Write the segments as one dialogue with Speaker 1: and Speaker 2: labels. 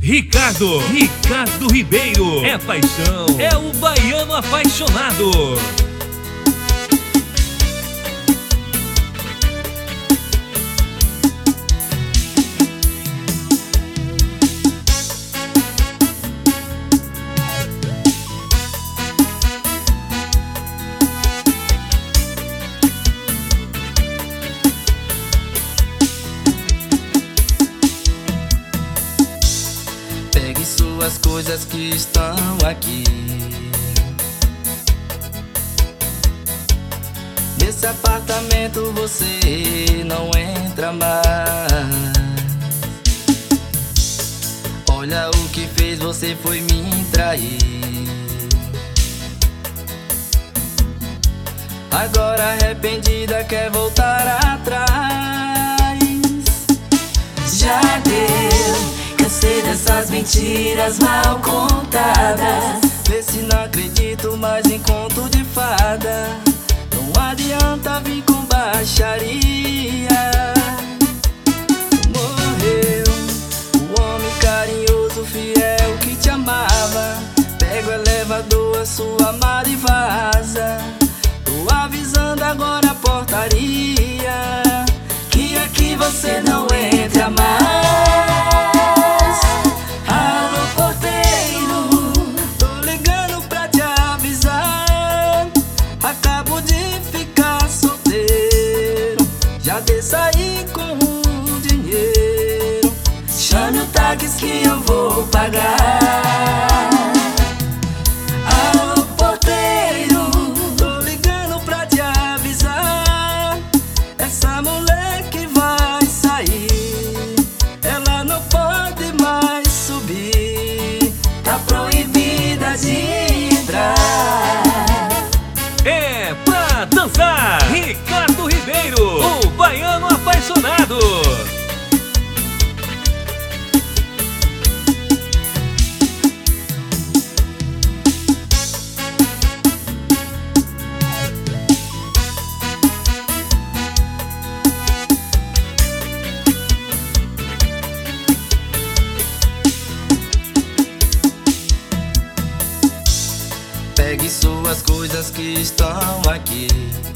Speaker 1: Ricardo Ribeiro. É paixão, é o baiano apaixonado.
Speaker 2: Pegue suas coisas que estão aqui. Nesse apartamento você não entra mais. Olha o que fez, você foi me trair. Agora arrependida quer voltar atrás. Já deu. Cansei dessas mentiras mal contadas. Vê se não acredito mais em conto de fada. Não adianta vir com baixaria. Morreu o homem carinhoso, fiel que te amava. Pega o elevador, a sua mala e vaza. Tô avisando agora a portaria, que aqui você não entra mais. Sair com o dinheiro, chame o táxi que eu vou pagar. Alô porteiro, tô ligando pra te avisar. Essa mulher que vai sair, ela não pode mais subir, tá proibida de entrar.
Speaker 1: É pra dançar, Ricardo Ribeiro, o baiano apaixonado.
Speaker 2: Pegue suas coisas que estão aqui.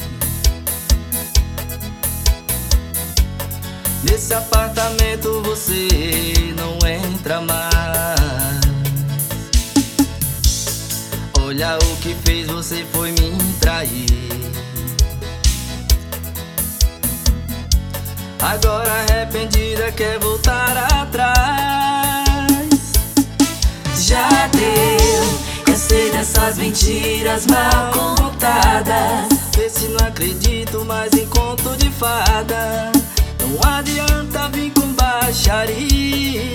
Speaker 2: Nesse apartamento você não entra mais. Olha o que fez, você foi me trair. Agora arrependida quer voltar atrás. Já deu. Cansei dessas mentiras mal contadas. Vê se não acredito mais em conto de fada. Não adianta vir com baixaria.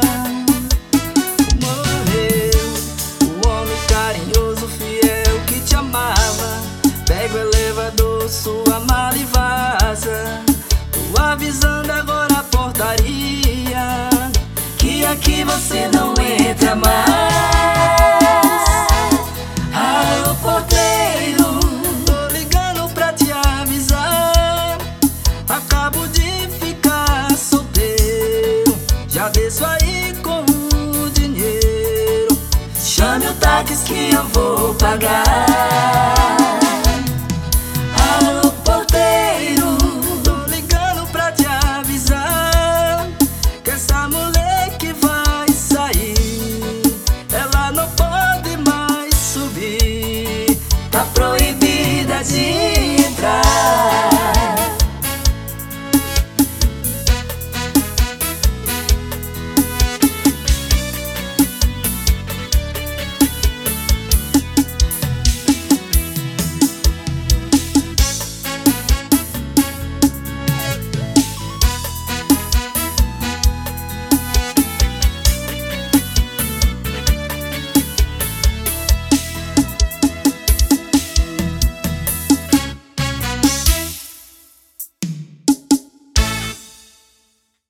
Speaker 2: Morreu o homem carinhoso, fiel que te amava. Pega o elevador, sua mala e vaza. Tô avisando agora a portaria, que aqui você não entra mais. Alô porteiro, tô ligando pra te avisar. Acabo de ficar solteiro, já desço aí com o dinheiro. Chame o táxi que eu vou pagar.